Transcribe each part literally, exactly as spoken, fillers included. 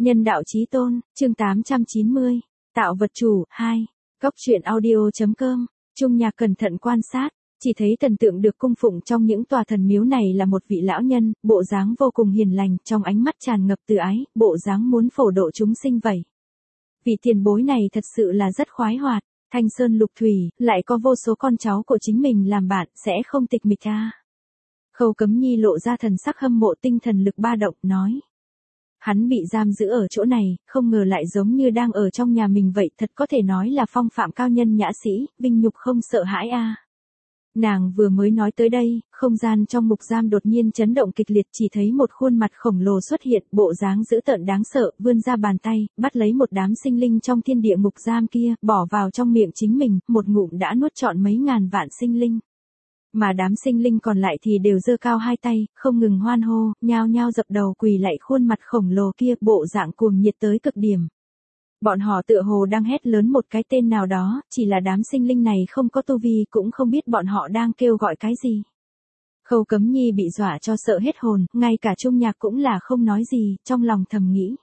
Nhân đạo chí tôn, chương tám trăm chín mươi. Tạo vật chủ, hai. Góc truyện audio chấm com. Trung Nhạc cẩn thận quan sát, chỉ thấy thần tượng được cung phụng trong những tòa thần miếu này là một vị lão nhân, bộ dáng vô cùng hiền lành, trong ánh mắt tràn ngập từ ái, bộ dáng muốn phổ độ chúng sinh vậy. Vị tiền bối này thật sự là rất khoái hoạt, thanh sơn lục thủy, lại có vô số con cháu của chính mình làm bạn, sẽ không tịch mịch à. Khâu Cấm Nhi lộ ra thần sắc hâm mộ, tinh thần lực ba động, nói. Hắn bị giam giữ ở chỗ này, không ngờ lại giống như đang ở trong nhà mình vậy, thật có thể nói là phong phạm cao nhân nhã sĩ, vinh nhục không sợ hãi a. À. Nàng vừa mới nói tới đây, không gian trong ngục giam đột nhiên chấn động kịch liệt, chỉ thấy một khuôn mặt khổng lồ xuất hiện, bộ dáng dữ tợn đáng sợ, vươn ra bàn tay, bắt lấy một đám sinh linh trong thiên địa ngục giam kia, bỏ vào trong miệng chính mình, một ngụm đã nuốt trọn mấy ngàn vạn sinh linh. Mà đám sinh linh còn lại thì đều giơ cao hai tay, không ngừng hoan hô, nhao nhao dập đầu quỳ lạy khuôn mặt khổng lồ kia, bộ dạng cuồng nhiệt tới cực điểm. Bọn họ tựa hồ đang hét lớn một cái tên nào đó, chỉ là đám sinh linh này không có tu vi, cũng không biết bọn họ đang kêu gọi cái gì. Khâu Cấm Nhi bị dọa cho sợ hết hồn, ngay cả Trung Nhạc cũng là không nói gì, trong lòng thầm nghĩ.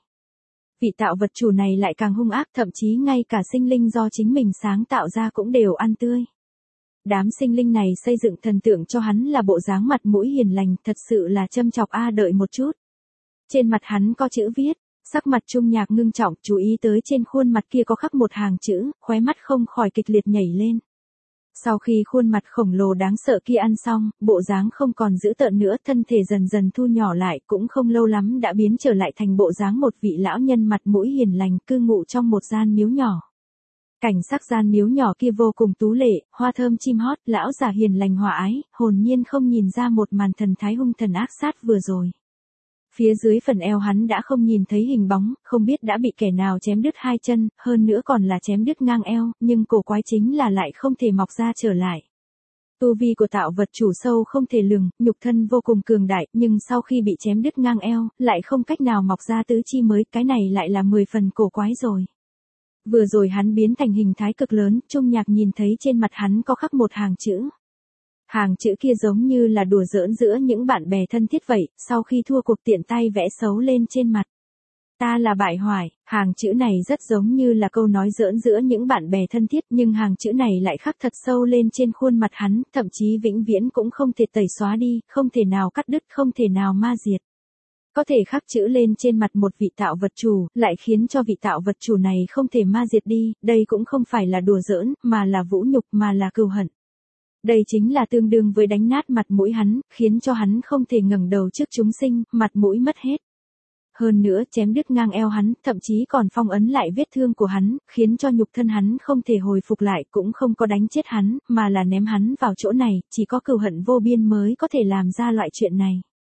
Vị tạo vật chủ này lại càng hung ác, thậm chí ngay cả sinh linh do chính mình sáng tạo ra cũng đều ăn tươi. Đám sinh linh này xây dựng thần tượng cho hắn là bộ dáng mặt mũi hiền lành, thật sự là châm chọc a. Đợi một chút. Trên mặt hắn có chữ viết, sắc mặt Trung Nhạc ngưng trọng, chú ý tới trên khuôn mặt kia có khắc một hàng chữ, khóe mắt không khỏi kịch liệt nhảy lên. Sau khi khuôn mặt khổng lồ đáng sợ kia ăn xong, bộ dáng không còn dữ tợn nữa, thân thể dần dần thu nhỏ lại, cũng không lâu lắm đã biến trở lại thành bộ dáng một vị lão nhân mặt mũi hiền lành, cư ngụ trong một gian miếu nhỏ. Cảnh sắc gian miếu nhỏ kia vô cùng tú lệ, hoa thơm chim hót, lão già hiền lành hòa ái, hồn nhiên không nhìn ra một màn thần thái hung thần ác sát vừa rồi. Phía dưới phần eo hắn đã không nhìn thấy hình bóng, không biết đã bị kẻ nào chém đứt hai chân, hơn nữa còn là chém đứt ngang eo, nhưng cổ quái chính là lại không thể mọc ra trở lại. Tu vi của tạo vật chủ sâu không thể lường, nhục thân vô cùng cường đại, nhưng sau khi bị chém đứt ngang eo, lại không cách nào mọc ra tứ chi mới, cái này lại là mười phần cổ quái rồi. Vừa rồi hắn biến thành hình thái cực lớn, Trung Nhạc nhìn thấy trên mặt hắn có khắc một hàng chữ. Hàng chữ kia giống như là đùa giỡn giữa những bạn bè thân thiết vậy, sau khi thua cuộc tiện tay vẽ xấu lên trên mặt. Ta là bại hoại, hàng chữ này rất giống như là câu nói giỡn giữa những bạn bè thân thiết, nhưng hàng chữ này lại khắc thật sâu lên trên khuôn mặt hắn, thậm chí vĩnh viễn cũng không thể tẩy xóa đi, không thể nào cắt đứt, không thể nào ma diệt. Có thể khắc chữ lên trên mặt một vị tạo vật chủ, lại khiến cho vị tạo vật chủ này không thể ma diệt đi, đây cũng không phải là đùa giỡn, mà là vũ nhục, mà là cừu hận. Đây chính là tương đương với đánh nát mặt mũi hắn, khiến cho hắn không thể ngẩng đầu trước chúng sinh, mặt mũi mất hết. Hơn nữa chém đứt ngang eo hắn, thậm chí còn phong ấn lại vết thương của hắn, khiến cho nhục thân hắn không thể hồi phục lại, cũng không có đánh chết hắn, mà là ném hắn vào chỗ này, chỉ có cừu hận vô biên mới có thể làm ra loại chuyện này.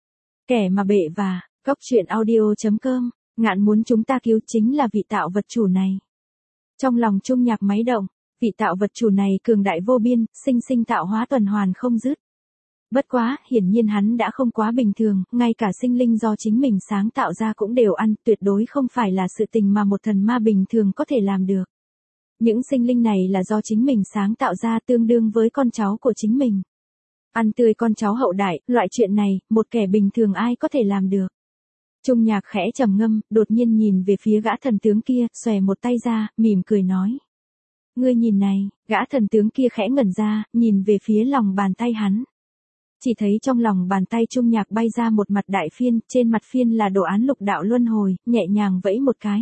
Kẻ mà bệ và, góc truyện audio chấm com, ngạn muốn chúng ta cứu chính là vị tạo vật chủ này. Trong lòng Trung Nhạc máy động, vị tạo vật chủ này cường đại vô biên, sinh sinh tạo hóa tuần hoàn không dứt. Bất quá, hiển nhiên hắn đã không quá bình thường, ngay cả sinh linh do chính mình sáng tạo ra cũng đều ăn, tuyệt đối không phải là sự tình mà một thần ma bình thường có thể làm được. Những sinh linh này là do chính mình sáng tạo ra, tương đương với con cháu của chính mình. Ăn tươi con cháu hậu đại, loại chuyện này, một kẻ bình thường ai có thể làm được. Trung Nhạc khẽ trầm ngâm, đột nhiên nhìn về phía gã thần tướng kia, xòe một tay ra, mỉm cười nói. Ngươi nhìn này, gã thần tướng kia khẽ ngẩn ra, nhìn về phía lòng bàn tay hắn. Chỉ thấy trong lòng bàn tay Trung Nhạc bay ra một mặt đại phiên, trên mặt phiên là đồ án lục đạo luân hồi, nhẹ nhàng vẫy một cái.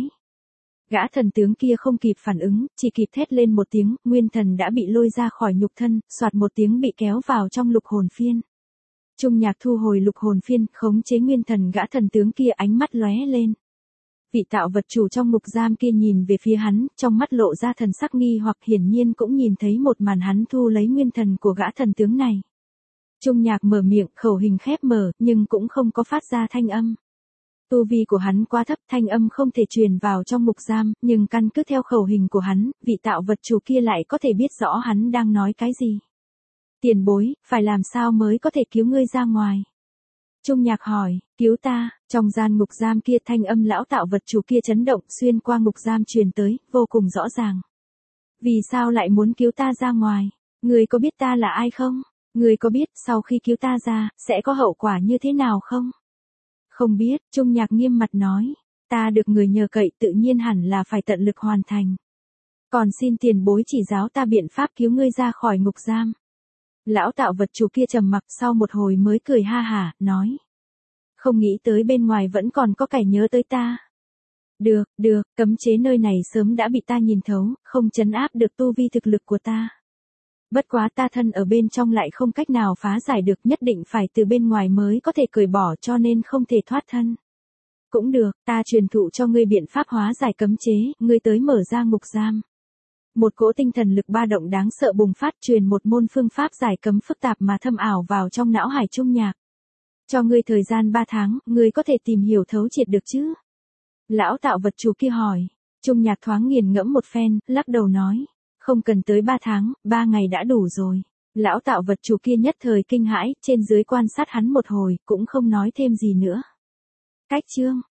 Gã thần tướng kia không kịp phản ứng, chỉ kịp thét lên một tiếng, nguyên thần đã bị lôi ra khỏi nhục thân, soạt một tiếng bị kéo vào trong lục hồn phiên. Trung Nhạc thu hồi lục hồn phiên, khống chế nguyên thần gã thần tướng kia, ánh mắt lóe lên. Vị tạo vật chủ trong ngục giam kia nhìn về phía hắn, trong mắt lộ ra thần sắc nghi hoặc, hiển nhiên cũng nhìn thấy một màn hắn thu lấy nguyên thần của gã thần tướng này. Trung Nhạc mở miệng, khẩu hình khép mở, nhưng cũng không có phát ra thanh âm. Tu vi của hắn quá thấp, thanh âm không thể truyền vào trong ngục giam, nhưng căn cứ theo khẩu hình của hắn, vị tạo vật chủ kia lại có thể biết rõ hắn đang nói cái gì. Tiền bối, phải làm sao mới có thể cứu ngươi ra ngoài? Trung Nhạc hỏi, cứu ta, trong gian ngục giam kia thanh âm lão tạo vật chủ kia chấn động, xuyên qua ngục giam truyền tới, vô cùng rõ ràng. Vì sao lại muốn cứu ta ra ngoài? Ngươi có biết ta là ai không? Ngươi có biết sau khi cứu ta ra, sẽ có hậu quả như thế nào không? Không biết, Trung Nhạc nghiêm mặt nói. Ta được người nhờ cậy tự nhiên hẳn là phải tận lực hoàn thành. Còn xin tiền bối chỉ giáo ta biện pháp cứu ngươi ra khỏi ngục giam. Lão tạo vật chủ kia trầm mặc sau một hồi mới cười ha hả, nói. Không nghĩ tới bên ngoài vẫn còn có kẻ nhớ tới ta. Được, được, cấm chế nơi này sớm đã bị ta nhìn thấu, không trấn áp được tu vi thực lực của ta. Bất quá ta thân ở bên trong lại không cách nào phá giải được, nhất định phải từ bên ngoài mới có thể cởi bỏ, cho nên không thể thoát thân. Cũng được, ta truyền thụ cho ngươi biện pháp hóa giải cấm chế, ngươi tới mở ra ngục giam. Một cỗ tinh thần lực ba động đáng sợ bùng phát, truyền một môn phương pháp giải cấm phức tạp mà thâm ảo vào trong não hải Trung Nhạc. Cho ngươi thời gian ba tháng, ngươi có thể tìm hiểu thấu triệt được chứ? Lão tạo vật chủ kia hỏi. Trung Nhạc thoáng nghiền ngẫm một phen, lắc đầu nói. Không cần tới ba tháng, ba ngày đã đủ rồi. Lão tạo vật chủ kia nhất thời kinh hãi, trên dưới quan sát hắn một hồi, cũng không nói thêm gì nữa. Cách chương